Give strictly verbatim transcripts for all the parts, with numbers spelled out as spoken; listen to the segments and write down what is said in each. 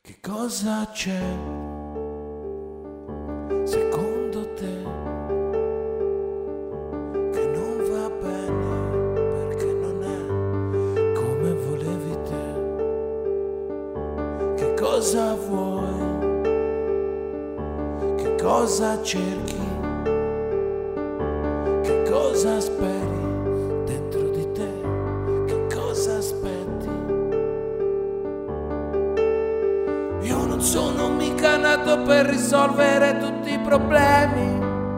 Che cosa c'è secondo te che non va bene perché non è come volevi te? Che cosa vuoi? Che cosa cerchi? Che cosa speri dentro di te? Che cosa aspetti? Io non sono mica nato per risolvere tutti i problemi.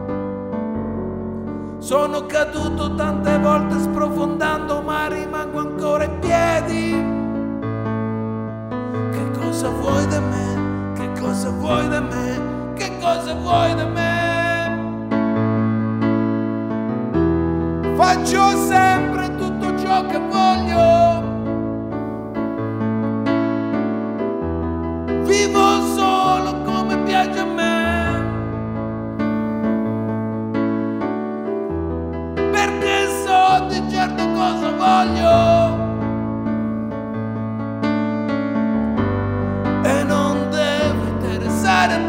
Sono caduto tante volte sprofondando, ma rimango ancora in piedi. Che cosa vuoi da me? Che cosa vuoi da me? Che cosa vuoi da me? Faccio sempre tutto ciò che voglio. Vivo solo come piace a me, perché so di certo cosa voglio e non deve interessare a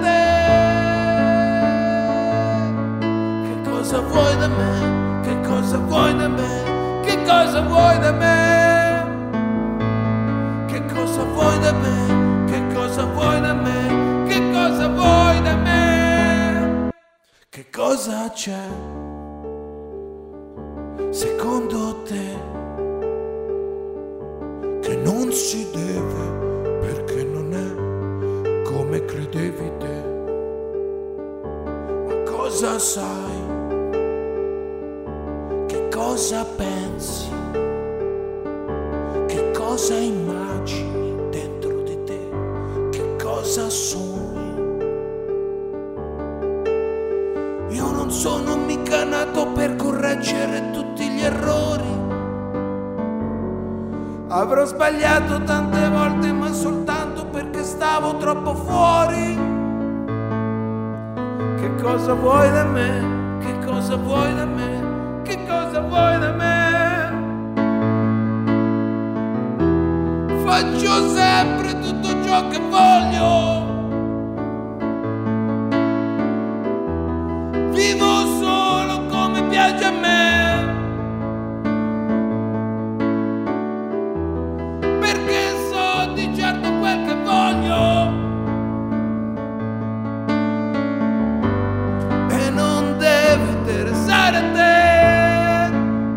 te. Che cosa vuoi da me? Che cosa vuoi da me? Che cosa vuoi da me? Che cosa vuoi da me? Che cosa vuoi da me? Che cosa vuoi da me? Che cosa c'è secondo te che non si deve perché non è come credevi te? Ma cosa sai? Che cosa pensi? Che cosa immagini? Cosa sogni? Io non sono mica nato per correggere tutti gli errori. Avrò sbagliato tante volte, ma soltanto perché stavo troppo fuori. Che cosa vuoi da me? Che cosa vuoi da me? Che cosa vuoi da me? Faccio sempre tutto ciò che voglio. Vivo solo come piace a me, perché so di certo quel che voglio e non deve interessare a te.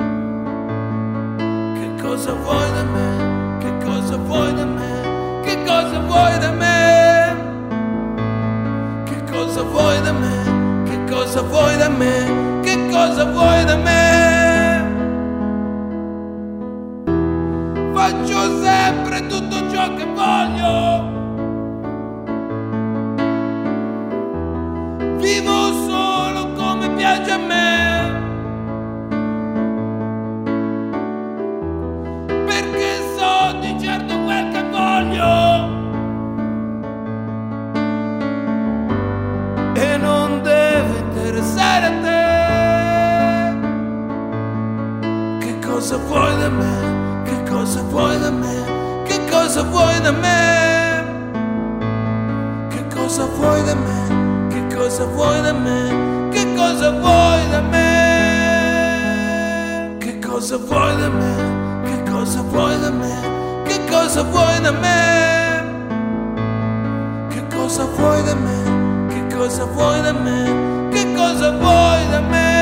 Che cosa vuoi da me? Che cosa vuoi da me? Che cosa vuoi da me? Che cosa vuoi da me? Che cosa vuoi da me? Che cosa vuoi da me? Faccio sempre tutto ciò che voglio. Vivo solo come piace a me, perché so di certo quel che voglio e non deve interessare a te. Che cosa vuoi da me? Che cosa vuoi da me? Che cosa vuoi da me? Che cosa vuoi da me? Che cosa vuoi da me? Che cosa vuoi da me? Che cosa vuoi da me? Che cosa vuoi da me? Che cosa vuoi da me? Che cosa vuoi da me? Che cosa vuoi da me? Che cosa vuoi da me?